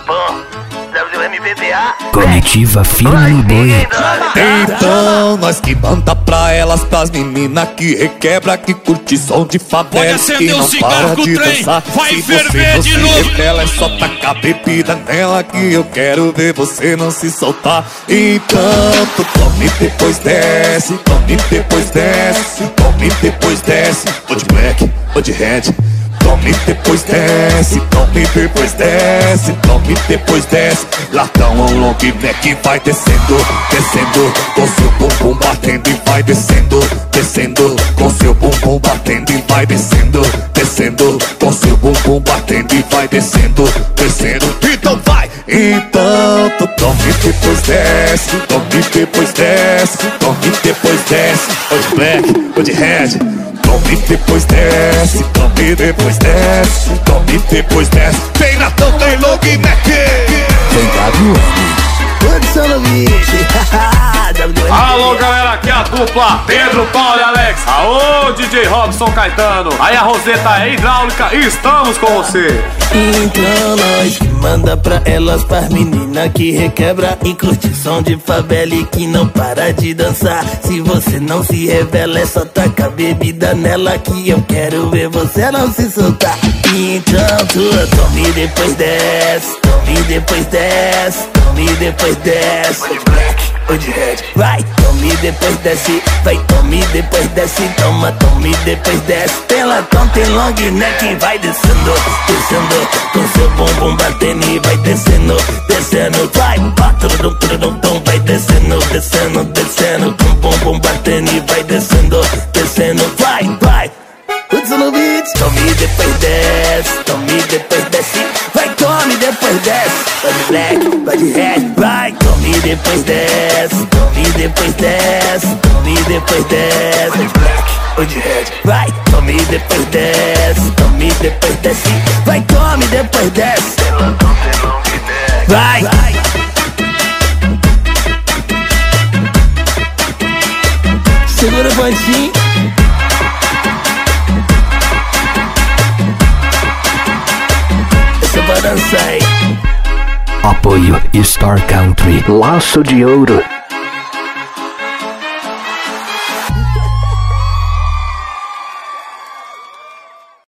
Japão. WMBBA. Comitiva firme no boi. Então, nós que manda pra elas, pras meninas que requebra, que curte som de favela, que não para de dançar. Vai Se ferver você de não se novo. revela, é só tacar bebida nela, que eu quero ver você não se soltar. Então, tu tome depois desce, tome depois desce, tome depois desce. Ou de black, ou de red. Tome depois desce, tome depois desce, tome depois desce. Latão ou long neck vai descendo, descendo, com seu bumbum batendo e vai descendo, descendo, com seu bumbum batendo e vai descendo, descendo, com seu bumbum batendo e vai descendo, descendo. Então vai! Então tu tome depois desce, tome depois desce, tome depois desce. Ou de black, ou de red. Tome depois desce, tome depois desce, tome depois desce. Tem Natão, tem long neck. Tem WM. Alô galera, aqui é a dupla Pedro, Paulo e Alex. Aô DJ Robson Caetano. Aí a Roseta é hidráulica e estamos com você. Então nós que manda pra elas, pras meninas que requebra em curtição de favela e que não para de dançar. Se você não se revela, é só tacar bebida nela, que eu quero ver você não se soltar. Então tu tome depois desce, tome depois desce, tome depois desce. Ou de black, ou de red. Vai, tome depois desce, vai, tome depois desce. Toma, tome depois desce. Tem latão, tem long neck, vai descendo, descendo, com seu bumbum batendo e vai descendo, descendo. Vai, tudum, tudum, tum, vai descendo, descendo, descendo, com bumbum batendo e vai descendo, descendo. Vai, vai. Tome depois desce, tome depois desce. Vai, tome depois desce. Vai de black, vai de red. Vai, tome depois desce, tome depois desce, tome depois desce. Vai de black, ou de red. Vai, tome depois desce, tome depois desce. Vai, tome depois desce. Vai, vai. Segura o pontinho. Essa é pra dançar, hein? Apoio Star Country. Laço de Ouro.